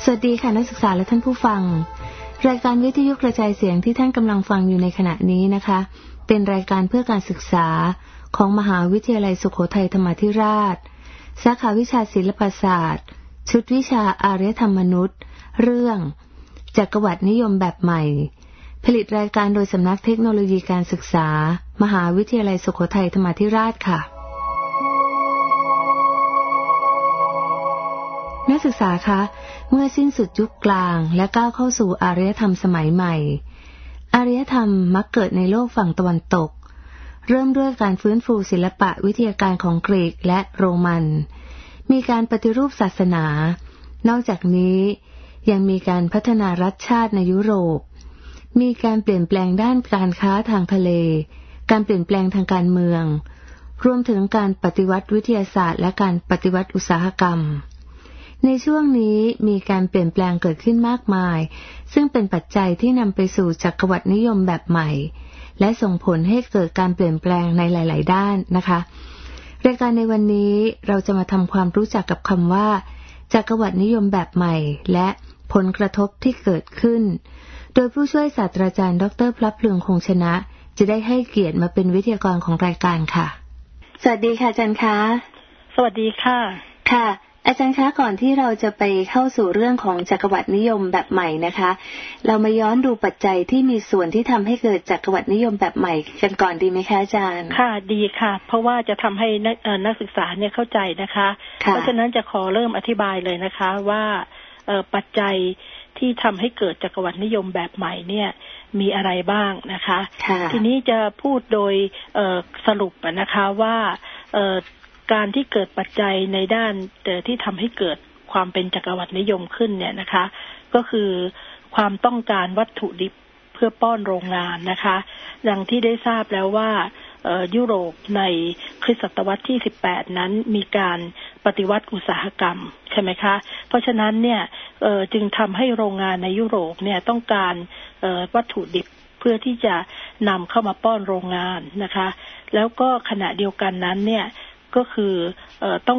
สวัสดีค่ะนักศึกษาและท่านผู้ฟังรายการวิทยุกระจายเสียงที่ท่านกำลังฟังอยู่ในขณะนี้นะคะเป็นรายการเพื่อการศึกษาของมหาวิทยาลัยสุโขทัยธรรมาธิราชสาขาวิชาศิลปศาสตร์ชุดวิชาอารยธรรมมนุษย์เรื่องจักรวรรดินิยมแบบใหม่ผลิตรายการโดยสำนักเทคโนโลยีการศึกษามหาวิทยาลัยสุโขทัยธรรมาธิราชค่ะนักศึกษาคะเมื่อสิ้นสุดยุคกลางและก้าวเข้าสู่อารยธรรมสมัยใหม่อารยธรรมมักเกิดในโลกฝั่งตะวันตกเริ่มด้วยการฟื้นฟูศิลปะวิทยาการของกรีกและโรมันมีการปฏิรูปศาสนานอกจากนี้ยังมีการพัฒนารัฐชาติในยุโรปมีการเปลี่ยนแปลงด้านการค้าทางทะเลการเปลี่ยนแปลงทางการเมืองรวมถึงการปฏิวัติวิทยาศาสตร์และการปฏิวัติอุตสาหกรรมในช่วงนี้มีการเปลี่ยนแปลงเกิดขึ้นมากมายซึ่งเป็นปัจจัยที่นำไปสู่จักรวรรดินิยมแบบใหม่และส่งผลให้เกิดการเปลี่ยนแปลงในหลายๆด้านนะคะรายการในวันนี้เราจะมาทำความรู้จักกับคำว่าจักรวรรดินิยมแบบใหม่และผลกระทบที่เกิดขึ้นโดยผู้ช่วยศาสตราจารย์ดร.พลับพลึงคงชนะจะได้ให้เกียรติมาเป็นวิทยากรของรายการค่ะสวัสดีค่ะอาจารย์คะสวัสดีค่ะค่ะอาจารย์คะก่อนที่เราจะไปเข้าสู่เรื่องของจักรวรรดินิยมแบบใหม่นะคะเรามาย้อนดูปัจจัยที่มีส่วนที่ทำให้เกิดจักรวรรดินิยมแบบใหม่กันก่อนดีไหมคะอาจารย์ค่ะดีค่ะเพราะว่าจะทำให้นักศึกษาเนี่ยเข้าใจนะคะเพราะฉะนั้นจะขอเริ่มอธิบายเลยนะคะว่าปัจจัยที่ทำให้เกิดจักรวรรดินิยมแบบใหม่เนี่ยมีอะไรบ้างนะคะทีนี้จะพูดโดยสรุปนะคะว่าการที่เกิดปัจจัยในด้านที่ทำให้เกิดความเป็นจักรวรรดินิยมขึ้นเนี่ยนะคะก็คือความต้องการวัตถุดิบเพื่อป้อนโรงงานนะคะดังที่ได้ทราบแล้วว่ายุโรปในคริสตศตวรรษที่18นั้นมีการปฏิวัติอุตสาหกรรมใช่ไหมคะเพราะฉะนั้นเนี่ยจึงทำให้โรงงานในยุโรปเนี่ยต้องการวัตถุดิบเพื่อที่จะนำเข้ามาป้อนโรงงานนะคะแล้วก็ขณะเดียวกันนั้นเนี่ยก็คือต้อง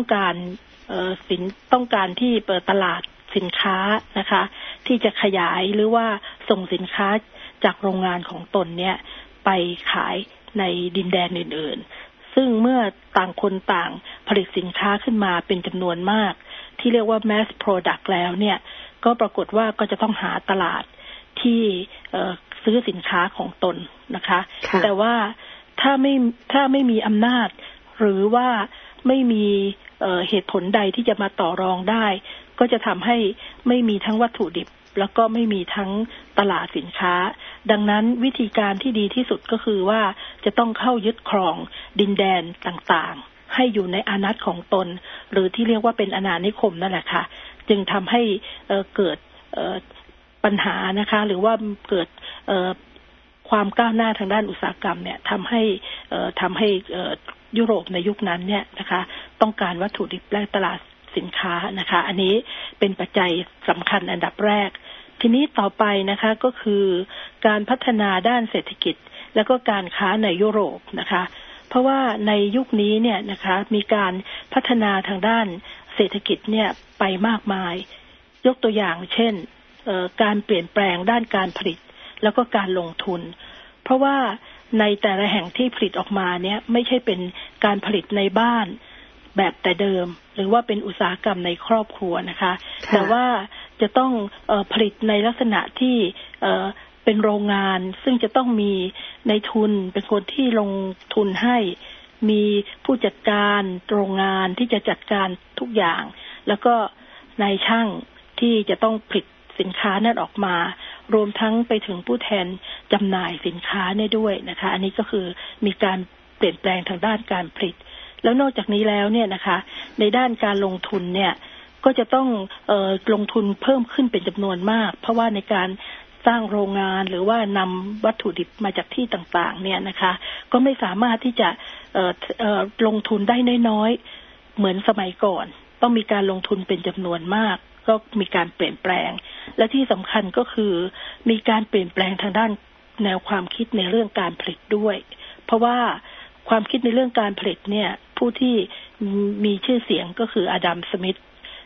การที่เปิดตลาดสินค้านะคะที่จะขยายหรือว่าส่งสินค้าจากโรงงานของตนเนี่ยไปขายในดินแดนอื่นๆซึ่งเมื่อต่างคนต่างผลิตสินค้าขึ้นมาเป็นจำนวนมากที่เรียกว่า mass product แล้วเนี่ยก็ปรากฏว่าก็จะต้องหาตลาดที่ซื้อสินค้าของตนนะคะแต่ว่าถ้าไม่มีอำนาจหรือว่าไม่มีเหตุผลใดที่จะมาต่อรองได้ก็จะทำให้ไม่มีทั้งวัตถุดิบแล้วก็ไม่มีทั้งตลาดสินค้าดังนั้นวิธีการที่ดีที่สุดก็คือว่าจะต้องเข้ายึดครองดินแดนต่างๆให้อยู่ในอาณาจักรของตนหรือที่เรียกว่าเป็นอาณานิคมนั่นแหละค่ะจึงทำให้เกิดปัญหานะคะหรือว่าเกิดความก้าวหน้าทางด้านอุตสาหกรรมเนี่ยทำให้ยุโรปในยุคนั้นเนี่ยนะคะต้องการวัตถุดิบและตลาดสินค้านะคะอันนี้เป็นปัจจัยสำคัญอันดับแรกทีนี้ต่อไปนะคะก็คือการพัฒนาด้านเศรษฐกิจแล้วก็การค้าในยุโรปนะคะเพราะว่าในยุคนี้เนี่ยนะคะมีการพัฒนาทางด้านเศรษฐกิจเนี่ยไปมากมายยกตัวอย่างเช่นการเปลี่ยนแปลงด้านการผลิตแล้วก็การลงทุนเพราะว่าในแต่ละแห่งที่ผลิตออกมาเนี่ยไม่ใช่เป็นการผลิตในบ้านแบบแต่เดิมหรือว่าเป็นอุตสาหกรรมในครอบครัวนะคะแต่ว่าจะต้องผลิตในลักษณะที่เป็นโรงงานซึ่งจะต้องมีนายทุนเป็นคนที่ลงทุนให้มีผู้จัดการโรงงานที่จะจัดการทุกอย่างแล้วก็นายช่างที่จะต้องผลิตสินค้านั้นออกมารวมทั้งไปถึงผู้แทนจำหน่ายสินค้าเนี่ยด้วยนะคะอันนี้ก็คือมีการเปลี่ยนแปลงทางด้านการผลิตแล้วนอกจากนี้แล้วเนี่ยนะคะในด้านการลงทุนเนี่ยก็จะต้องลงทุนเพิ่มขึ้นเป็นจำนวนมากเพราะว่าในการสร้างโรงงานหรือว่านำวัตถุดิบมาจากที่ต่างๆเนี่ยนะคะก็ไม่สามารถที่จะลงทุนได้น้อยๆเหมือนสมัยก่อนต้องมีการลงทุนเป็นจำนวนมากก็มีการเปลี่ยนแปลงและที่สำคัญก็คือมีการเปลี่ยนแปลงทางด้านแนวความคิดในเรื่องการผลิตด้วยเพราะว่าความคิดในเรื่องการผลิตเนี่ยผู้ที่มีชื่อเสียงก็คืออดัมสมิธ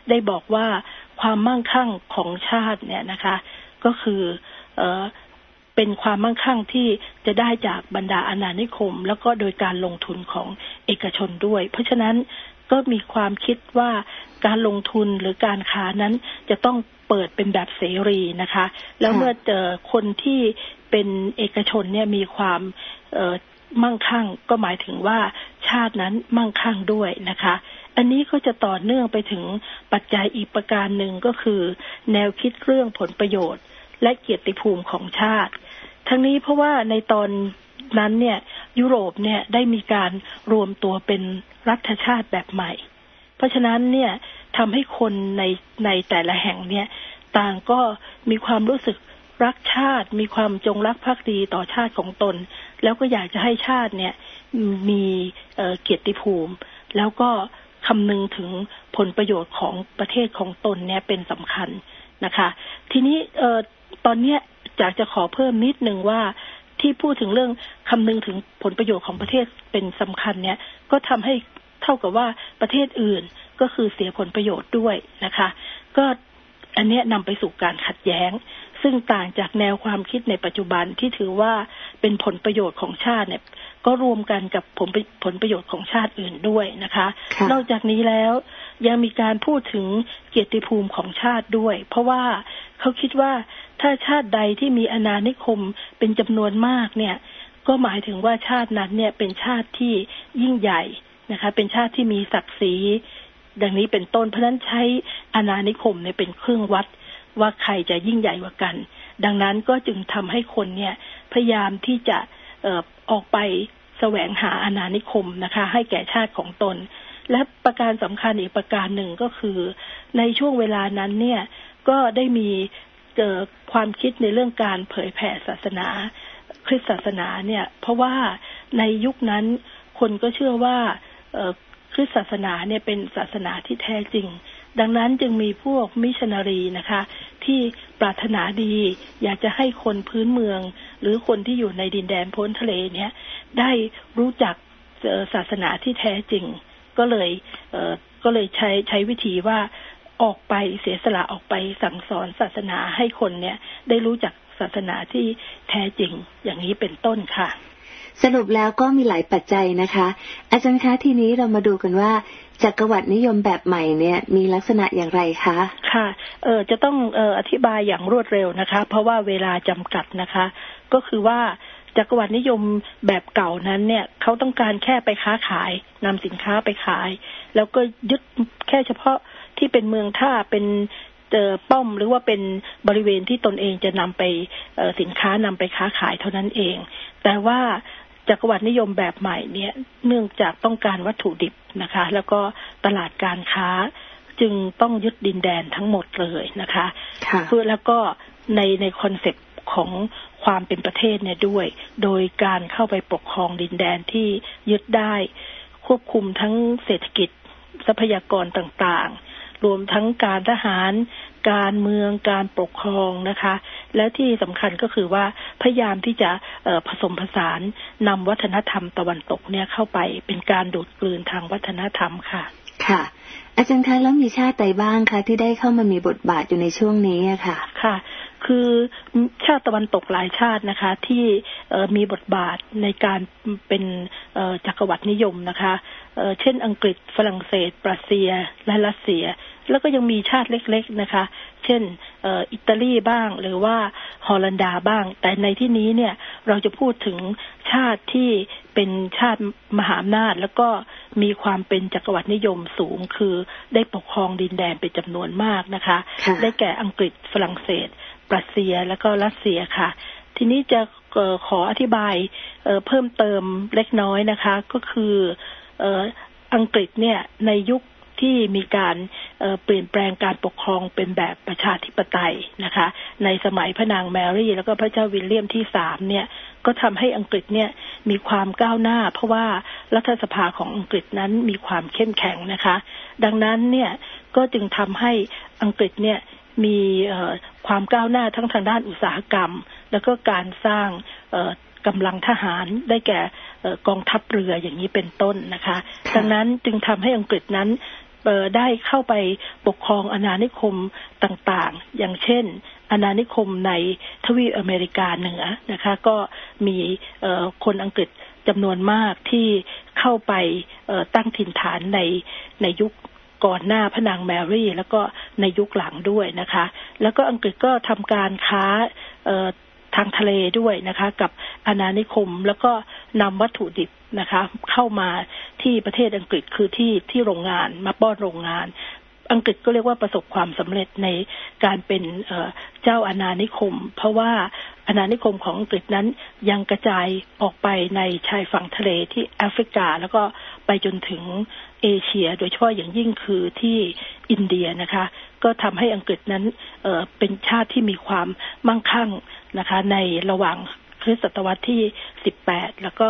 ได้บอกว่าความมั่งคั่งของชาติเนี่ยนะคะก็คือเป็นความมั่งคั่งที่จะได้จากบรรดาอาณานิคมแล้วก็โดยการลงทุนของเอกชนด้วยเพราะฉะนั้นก็มีความคิดว่าการลงทุนหรือการค้านั้นจะต้องเปิดเป็นแบบเสรีนะคะแล้วเมื่อเจอคนที่เป็นเอกชนเนี่ยมีความมั่งคั่งก็หมายถึงว่าชาตินั้นมั่งคั่งด้วยนะคะอันนี้ก็จะต่อเนื่องไปถึงปัจจัยอีกประการหนึ่งก็คือแนวคิดเรื่องผลประโยชน์และเกียรติภูมิของชาติทั้งนี้เพราะว่าในตอนนั้นเนี่ยยุโรปเนี่ยได้มีการรวมตัวเป็นรัฐชาติแบบใหม่เพราะฉะนั้นเนี่ยทำให้คนในแต่ละแห่งเนี่ยต่างก็มีความรู้สึกรักชาติมีความจงรักภักดีต่อชาติของตนแล้วก็อยากจะให้ชาติเนี่ยมีเกียรติภูมิแล้วก็คำนึงถึงผลประโยชน์ของประเทศของตนเนี่ยเป็นสำคัญนะคะทีนี้ตอนนี้อยากจะขอเพิ่มนิดนึงว่าที่พูดถึงเรื่องคำนึงถึงผลประโยชน์ของประเทศเป็นสำคัญเนี่ยก็ทำให้เท่ากับว่าประเทศอื่นก็คือเสียผลประโยชน์ด้วยนะคะก็อันนี้นำไปสู่การขัดแย้งซึ่งต่างจากแนวความคิดในปัจจุบันที่ถือว่าเป็นผลประโยชน์ของชาติเนี่ยก็รวมกันกับผลประโยชน์ของชาติอื่นด้วยนะคะนอกจากนี้แล้วยังมีการพูดถึงเกียรติภูมิของชาติด้วยเพราะว่าเขาคิดว่าถ้าชาติใดที่มีอาณานิคมเป็นจำนวนมากเนี่ยก็หมายถึงว่าชาตินั้นเนี่ยเป็นชาติที่ยิ่งใหญ่นะคะเป็นชาติที่มีศักดิ์ศรีดังนี้เป็นต้นเพราะฉะนั้นใช้อาณานิคมเนี่ยเป็นเครื่องวัดว่าใครจะยิ่งใหญ่กว่ากันดังนั้นก็จึงทำให้คนเนี่ยพยายามที่จะออกไปแสวงหาอาณานิคมนะคะให้แก่ชาติของตนและประการสำคัญอีกประการหนึ่งก็คือในช่วงเวลานั้นเนี่ยก็ได้มีความคิดในเรื่องการเผยแผ่ศาสนาคริสต์ศาสนาเนี่ยเพราะว่าในยุคนั้นคนก็เชื่อว่าคริสต์ศาสนาเนี่ยเป็นศาสนาที่แท้จริงดังนั้นจึงมีพวกมิชชันนารีนะคะที่ปรารถนาดีอยากจะให้คนพื้นเมืองหรือคนที่อยู่ในดินแดนพ้นทะเลเนี่ยได้รู้จักศาสนาที่แท้จริงก็เลยใช้วิธีว่าออกไปเสียสละออกไปสั่งสอนศาสนาให้คนเนี่ยได้รู้จักศาสนาที่แท้จริงอย่างนี้เป็นต้นค่ะสรุปแล้วก็มีหลายปัจจัยนะคะอาจารย์คะทีนี้เรามาดูกันว่าจักรวรรดินิยมแบบใหม่เนี่ยมีลักษณะอย่างไรคะค่ะจะต้องอธิบายอย่างรวดเร็วนะคะเพราะว่าเวลาจำกัดนะคะก็คือว่าจักรวรรดินิยมแบบเก่านั้นเนี่ยเขาต้องการแค่ไปค้าขายนำสินค้าไปขายแล้วก็ยึดแค่เฉพาะที่เป็นเมืองท่าเป็นป้อมหรือว่าเป็นบริเวณที่ตนเองจะนำไปสินค้านำไปค้าขายเท่านั้นเองแต่ว่าจักรวรรดินิยมแบบใหม่เนี่ยเนื่องจากต้องการวัตถุดิบนะคะแล้วก็ตลาดการค้าจึงต้องยึดดินแดนทั้งหมดเลยนะคะเพื่อแล้วก็ในคอนเซ็ปต์ของความเป็นประเทศเนี่ยด้วยโดยการเข้าไปปกครองดินแดนที่ยึดได้ควบคุมทั้งเศรษฐกิจทรัพยากรต่างๆรวมทั้งการทหารการเมืองการปกครองนะคะและที่สำคัญก็คือว่าพยายามที่จะผสมผสานนำวัฒนธรรมตะวันตกเนี่ยเข้าไปเป็นการดูดกลืนทางวัฒนธรรมค่ะค่ะอาจารย์คะแล้วมีชาติใดบ้างคะที่ได้เข้ามามีบทบาทอยู่ในช่วงนี้ค่ะค่ะคือชาติตะวันตกหลายชาตินะคะที่มีบทบาทในการเป็นจักรวรรดินิยมนะคะเช่นอังกฤษฝรั่งเศสรัสเซียและรัสเซียแล้วก็ยังมีชาติเล็กๆนะคะเช่นอิตาลีบ้างหรือว่าฮอลันดาบ้างแต่ในที่นี้เนี่ยเราจะพูดถึงชาติที่เป็นชาติมหาอำนาจแล้วก็มีความเป็นจักรวรรดินิยมสูงคือได้ปกครองดินแดนเป็นจำนวนมากนะคะได้แก่อังกฤษฝรั่งเศสรัสเซียแล้วก็รัสเซียค่ะทีนี้จะขออธิบายเพิ่มเติมเล็กน้อยนะคะก็คืออังกฤษเนี่ยในยุคที่มีการเปลี่ยนแปลงการปกครองเป็นแบบประชาธิปไตยนะคะในสมัยพระนางแมรี่แล้วก็พระเจ้าวิลเลียมที่3เนี่ยก็ทำให้อังกฤษเนี่ยมีความก้าวหน้าเพราะว่ารัฐสภาของอังกฤษนั้นมีความเข้มแข็งนะคะดังนั้นเนี่ยก็จึงทำให้อังกฤษเนี่ยมีความก้าวหน้าทั้งทางด้านอุตสาหกรรมแล้วก็การสร้างกำลังทหารได้แก่กองทัพเรืออย่างนี้เป็นต้นนะคะดังนั้นจึงทำให้อังกฤษนั้นได้เข้าไปปกครองอาณานิคมต่างๆอย่างเช่นอาณานิคมในทวีปอเมริกาเหนือนะคะก็มีคนอังกฤษจำนวนมากที่เข้าไปตั้งถิ่นฐานในยุคก่อนหน้าพระนางแมรี่แล้วก็ในยุคหลังด้วยนะคะแล้วก็อังกฤษก็ทำการค้าทางทะเลด้วยนะคะกับอาณานิคมแล้วก็นำวัตถุดิบนะคะเข้ามาที่ประเทศอังกฤษคือที่โรงงานมาป้อนโรงงานอังกฤษก็เรียกว่าประสบความสำเร็จในการเป็นเจ้าอาณานิคมเพราะว่าอาณานิคมของอังกฤษนั้นยังกระจายออกไปในชายฝั่งทะเลที่แอฟริกาแล้วก็ไปจนถึงเอเชียโดยเฉพาะอย่างยิ่งคือที่อินเดียนะคะก็ทำให้อังกฤษนั้นเป็นชาติที่มีความมั่งคั่งนะคะในระหว่างคริสตศตวรรษที่18แล้วก็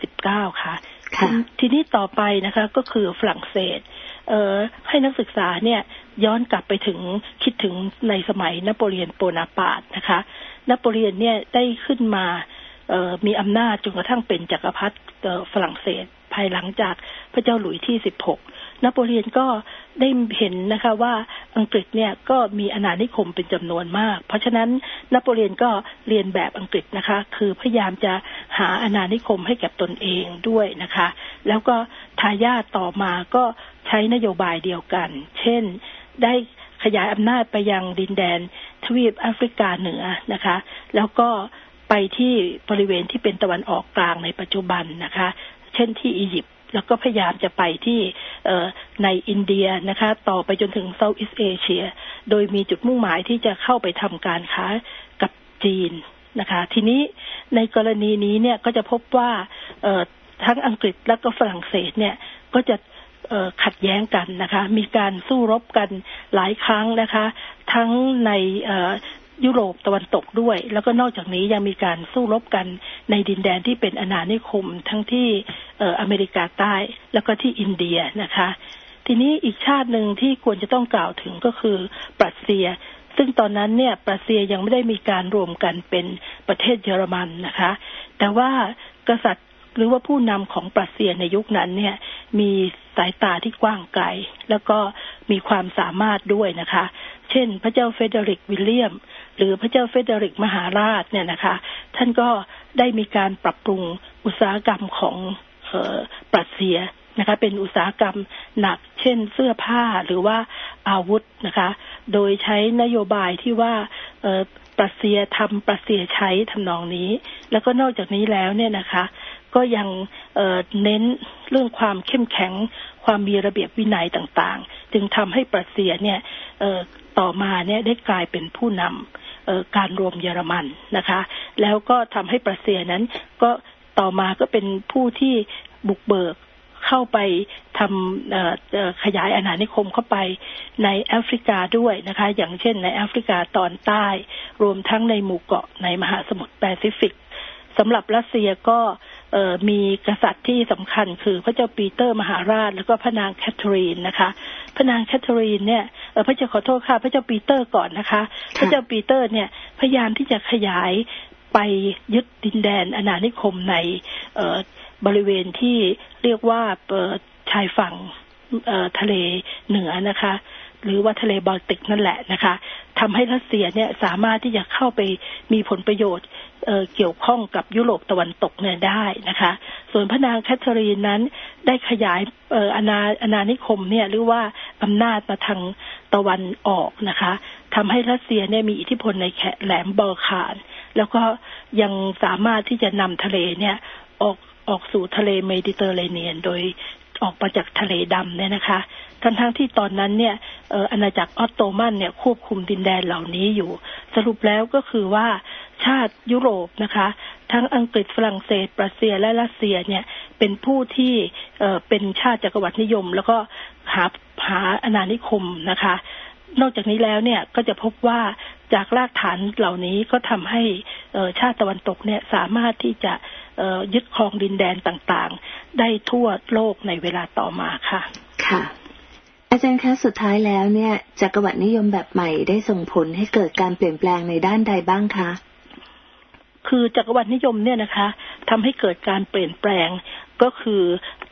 19ค่ะทีนี้ต่อไปนะคะก็คือฝรั่งเศสให้นักศึกษาเนี่ยย้อนกลับไปถึงคิดถึงในสมัยนโปเลียนโบนาปาร์ตนะคะนโปเลียนเนี่ยได้ขึ้นมามีอำนาจจนกระทั่งเป็นจักรพรรดิฝรั่งเศสภายหลังจากพระเจ้าหลุยส์ที่16นโปเลียนก็ได้เห็นนะคะว่าอังกฤษเนี่ยก็มีอาณานิคมเป็นจำนวนมากเพราะฉะนั้นนโปเลียนก็เรียนแบบอังกฤษนะคะคือพยายามจะหาอาณานิคมให้แก่ตนเองด้วยนะคะแล้วก็ทายาทต่อมาก็ใช้นโยบายเดียวกันเช่นได้ขยายอำนาจไปยังดินแดนทวีปแอฟริกาเหนือนะคะแล้วก็ไปที่บริเวณที่เป็นตะวันออกกลางในปัจจุบันนะคะเช่นที่อียิปต์แล้วก็พยายามจะไปที่ในอินเดียนะคะต่อไปจนถึงเซาท์อีสต์เอเชียโดยมีจุดมุ่งหมายที่จะเข้าไปทำการค้ากับจีนนะคะทีนี้ในกรณีนี้เนี่ยก็จะพบว่าทั้งอังกฤษและก็ฝรั่งเศสเนี่ยก็จะขัดแย้งกันนะคะมีการสู้รบกันหลายครั้งนะคะทั้งในยุโรปตะวันตกด้วยแล้วก็นอกจากนี้ยังมีการสู้รบกันในดินแดนที่เป็นอาณานิคมทั้งที่อเมริกาใต้แล้วก็ที่อินเดียนะคะทีนี้อีกชาติหนึ่งที่ควรจะต้องกล่าวถึงก็คือปรัสเซียซึ่งตอนนั้นเนี่ยปรัสเซียยังไม่ได้มีการรวมกันเป็นประเทศเยอรมันนะคะแต่ว่ากษัตริย์หรือว่าผู้นำของปรัสเซียในยุคนั้นเนี่ยมีสายตาที่กว้างไกลแล้วก็มีความสามารถด้วยนะคะเช่นพระเจ้าเฟเดริกวิลเลียมหรือพระเจ้าเฟเดริกมหาราชเนี่ยนะคะท่านก็ได้มีการปรับปรุงอุตสาหกรรมของปรัสเซียนะคะเป็นอุตสาหกรรมหนักเช่นเสื้อผ้าหรือว่าอาวุธนะคะโดยใช้นโยบายที่ว่าปรัสเซียทำปรัสเซียใช้ทำนองนี้แล้วก็นอกจากนี้แล้วเนี่ยนะคะก็ยังเน้นเรื่องความเข้มแข็งความมีระเบียบวินัยต่างๆจึงทำให้ปรัสเซียเนี่ยต่อมาเนี่ยได้กลายเป็นผู้นำการรวมเยอรมันนะคะแล้วก็ทำให้ปรัสเซียนั้นก็ต่อมาก็เป็นผู้ที่บุกเบิกเข้าไปทำขยายอาณานิคมเข้าไปในแอฟริกาด้วยนะคะอย่างเช่นในแอฟริกาตอนใต้รวมทั้งในหมู่เกาะในมหาสมุทรแปซิฟิกสำหรับรัสเซียก็มีกษัตริย์ที่สำคัญคือพระเจ้าปีเตอร์มหาราชแล้วก็พระนางแคทเธอรีนนะคะพระนางแคทเธอรีนเนี่ยพระเจ้าขอโทษค่ะพระเจ้าปีเตอร์ก่อนนะคะพระเจ้าปีเตอร์เนี่ยพยายามที่จะขยายไปยึดดินแดนอาณานิคมในบริเวณที่เรียกว่าชายฝั่งทะเลเหนือนะคะหรือว่าทะเลบอลติกนั่นแหละนะคะทำให้รัสเซียเนี่ยสามารถที่จะเข้าไปมีผลประโยชน์เกี่ยวข้องกับยุโรปตะวันตกเนี่ยได้นะคะส่วนพระนางแคทเธอรีนนั้นได้ขยายอาณานิคมเนี่ยหรือว่าอำนาจมาทางตะวันออกนะคะทำให้รัสเซียเนี่ยมีอิทธิพลในแถบบัลคานแล้วก็ยังสามารถที่จะนำทะเลเนี่ยออกสู่ทะเลเมดิเตอร์เรเนียนโดยออกมาจากทะเลดำเนี่ยนะคะทั้งที่ตอนนั้นเนี่ยอาณาจักรออตโตมันเนี่ยควบคุมดินแดนเหล่านี้อยู่สรุปแล้วก็คือว่าชาติยุโรปนะคะทั้งอังกฤษฝรั่งเศสปรัสเซียและรัสเซียเนี่ยเป็นผู้ที่เป็นชาติจักรวรรดินิยมแล้วก็หาอาณานิคมนะคะนอกจากนี้แล้วเนี่ยก็จะพบว่าจากรากฐานเหล่านี้ก็ทำให้ชาติตะวันตกเนี่ยสามารถที่จะยึดครองดินแดนต่างๆได้ทั่วโลกในเวลาต่อมาค่ะค่ะอาจารย์คะสุดท้ายแล้วเนี่ยจักรวรรดินิยมแบบใหม่ได้ส่งผลให้เกิดการเปลี่ยนแปลงในด้านใดบ้างคะคือจักรวรรดินิยมเนี่ยนะคะทำให้เกิดการเปลี่ยนแปลงก็คือ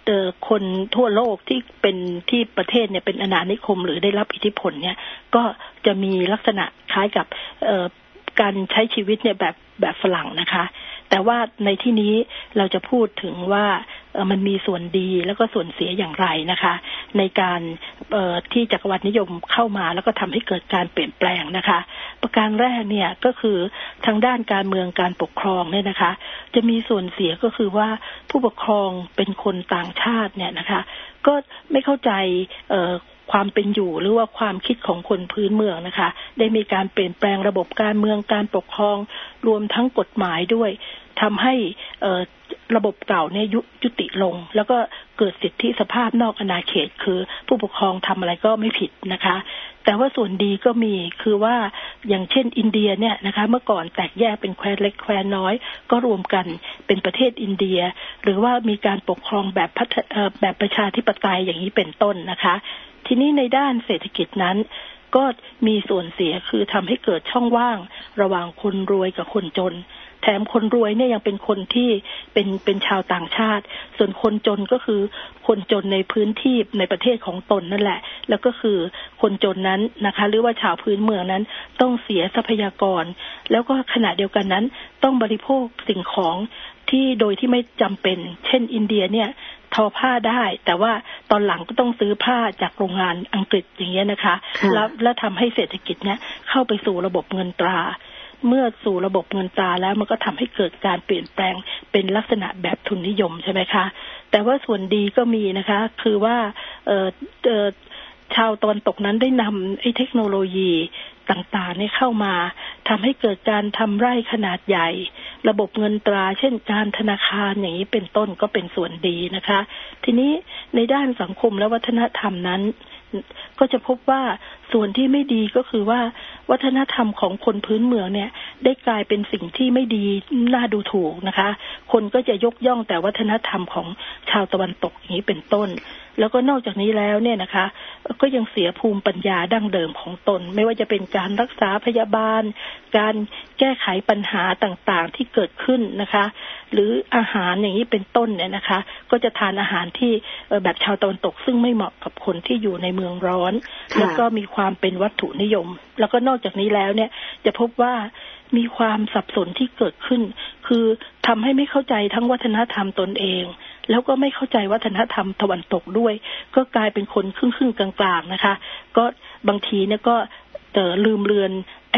คนทั่วโลกที่เป็นที่ประเทศเนี่ยเป็นอาณานิคมหรือได้รับอิทธิพลเนี่ยก็จะมีลักษณะคล้ายกับการใช้ชีวิตเนี่ยแบบฝรั่งนะคะแต่ว่าในที่นี้เราจะพูดถึงว่ามันมีส่วนดีแล้วก็ส่วนเสียอย่างไรนะคะในการที่จักรวรรดินิยมเข้ามาแล้วก็ทำให้เกิดการเปลี่ยนแปลงนะคะประการแรกเนี่ยก็คือทางด้านการเมืองการปกครองเนี่ยนะคะจะมีส่วนเสียก็คือว่าผู้ปกครองเป็นคนต่างชาติเนี่ยนะคะก็ไม่เข้าใจความเป็นอยู่หรือว่าความคิดของคนพื้นเมืองนะคะได้มีการเปลี่ยนแปลงระบบการเมืองการปกครองรวมทั้งกฎหมายด้วยทำให้ระบบเก่าเนี่ยยุติลงแล้วก็เกิดสิทธิสภาพนอกอาณาเขตคือผู้ปกครองทำอะไรก็ไม่ผิดนะคะแต่ว่าส่วนดีก็มีคือว่าอย่างเช่นอินเดียเนี่ยนะคะเมื่อก่อนแตกแยกเป็นแคว้นเล็กแคว้นน้อยก็รวมกันเป็นประเทศอินเดียหรือว่ามีการปกครองแบบประชาธิปไตยอย่างนี้เป็นต้นนะคะทีนี้ในด้านเศรษฐกิจนั้นก็มีส่วนเสียคือทำให้เกิดช่องว่างระหว่างคนรวยกับคนจนแถมคนรวยเนี่ยยังเป็นคนที่เป็นชาวต่างชาติส่วนคนจนก็คือคนจนในพื้นที่ในประเทศของตนนั่นแหละแล้วก็คือคนจนนั้นนะคะหรือว่าชาวพื้นเมืองนั้นต้องเสียทรัพยากรแล้วก็ขณะเดียวกันนั้นต้องบริโภคสิ่งของที่โดยที่ไม่จำเป็นเช่นอินเดียเนี่ยทอผ้าได้แต่ว่าตอนหลังก็ต้องซื้อผ้าจากโรงงานอังกฤษอย่างเงี้ยนะคะแล้วทำให้เศรษฐกิจเนี่ยเข้าไปสู่ระบบเงินตราเมื่อสู่ระบบเงินตราแล้วมันก็ทำให้เกิดการเปลี่ยนแปลงเป็นลักษณะแบบทุนนิยมใช่ไหมคะแต่ว่าส่วนดีก็มีนะคะคือว่าชาวตะวันตกนั้นได้นำเทคโนโลยีต่างๆนี่เข้ามาทำให้เกิดการทำไร่ขนาดใหญ่ระบบเงินตราเช่นการธนาคารอย่างนี้เป็นต้นก็เป็นส่วนดีนะคะทีนี้ในด้านสังคมและวัฒนธรรมนั้นก็จะพบว่าส่วนที่ไม่ดีก็คือว่าวัฒนธรรมของคนพื้นเมืองเนี่ยได้กลายเป็นสิ่งที่ไม่ดีน่าดูถูกนะคะคนก็จะยกย่องแต่วัฒนธรรมของชาวตะวันตกอย่างนี้เป็นต้นแล้วก็นอกจากนี้แล้วเนี่ยนะคะก็ยังเสียภูมิปัญญาดั้งเดิมของตนไม่ว่าจะเป็นการรักษาพยาบาลการแก้ไขปัญหาต่างๆที่เกิดขึ้นนะคะหรืออาหารอย่างนี้เป็นต้นเนี่ยนะคะก็จะทานอาหารที่แบบชาวตะวันตกซึ่งไม่เหมาะกับคนที่อยู่ในเมืองร้อนแล้วก็มีความเป็นวัตถุนิยมแล้วก็นอกจากนี้แล้วเนี่ยจะพบว่ามีความสับสนที่เกิดขึ้นคือทำให้ไม่เข้าใจทั้งวัฒนธรรมตนเองแล้วก็ไม่เข้าใจวัฒนธรรมตะวันตกด้วยก็กลายเป็นคนครึ่งๆกลางๆนะคะก็บางทีเนี่ยก็ลืมเลือน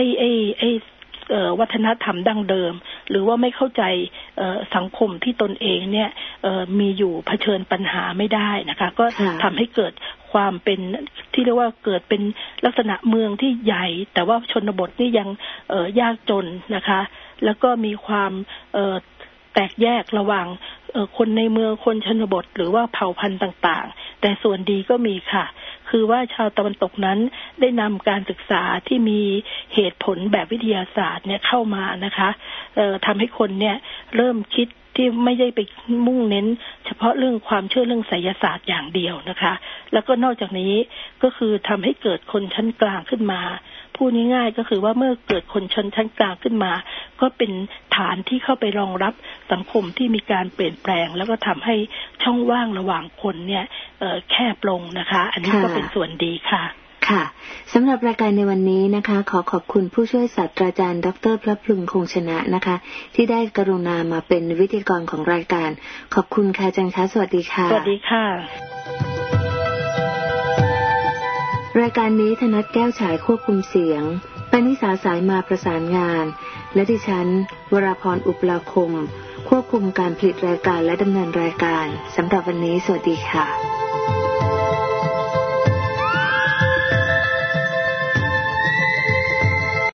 วัฒนธรรมดั้งเดิมหรือว่าไม่เข้าใจสังคมที่ตนเองเนี่ยมีอยู่เผชิญปัญหาไม่ได้นะคะก็ทำให้เกิดความเป็นที่เรียกว่าเกิดเป็นลักษณะเมืองที่ใหญ่แต่ว่าชนบทนี่ยังยากจนนะคะแล้วก็มีความแตกแยกระหว่างคนในเมืองคนชนบทหรือว่าเผ่าพันธุ์ต่างๆแต่ส่วนดีก็มีค่ะคือว่าชาวตะวันตกนั้นได้นำการศึกษาที่มีเหตุผลแบบวิทยาศาสตร์เนี่ยเข้ามานะคะทำให้คนเนี่ยเริ่มคิดที่ไม่ได้ไปมุ่งเน้นเฉพาะเรื่องความเชื่อเรื่องไสยศาสตร์อย่างเดียวนะคะแล้วก็นอกจากนี้ก็คือทำให้เกิดคนชั้นกลางขึ้นมาพูดง่ายๆก็คือว่าเมื่อเกิดคนชั้นกลางขึ้นมาก็เป็นฐานที่เข้าไปรองรับสังคมที่มีการเปลี่ยนแปลงแล้วก็ทำให้ช่องว่างระหว่างคนเนี่ยแคบลงนะคะอันนี้ก็เป็นส่วนดีค่ะค่ะสำหรับรายการในวันนี้นะคะขอขอบคุณผู้ช่วยศาสตราจารย์ดร.พระพลึงคงชนะนะคะที่ได้กรุณามาเป็นวิทยากรของรายการขอบคุณค่ะอาจารย์คะสวัสดีค่ะสวัสดีค่ะรายการนี้ธนัทแก้วฉายควบคุมเสียงปณิสาสายมาประสานงานและดิฉันวราพรอุปลาคมควบคุมการผลิตรายการและดำเนินรายการสำหรับวันนี้สวัสดีค่ะ